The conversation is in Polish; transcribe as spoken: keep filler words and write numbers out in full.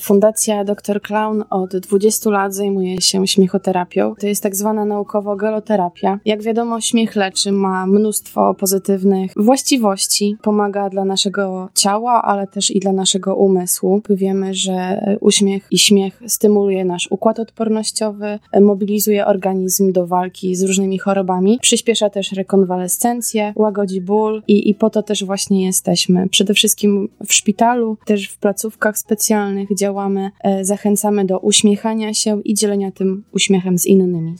Fundacja doktor Clown od dwudziestu lat zajmuje się śmiechoterapią. To jest tak zwana naukowo geloterapia. Jak wiadomo, śmiech leczy, ma mnóstwo pozytywnych właściwości. Pomaga dla naszego ciała, ale też i dla naszego umysłu. Wiemy, że uśmiech i śmiech stymuluje nasz układ odpornościowy, mobilizuje organizm do walki z różnymi chorobami, przyspiesza też rekonwalescencję, łagodzi ból i, i po to też właśnie jesteśmy. Przede wszystkim w szpitalu, też w placówkach specjalnych działamy, zachęcamy do uśmiechania się i dzielenia tym uśmiechem z innymi.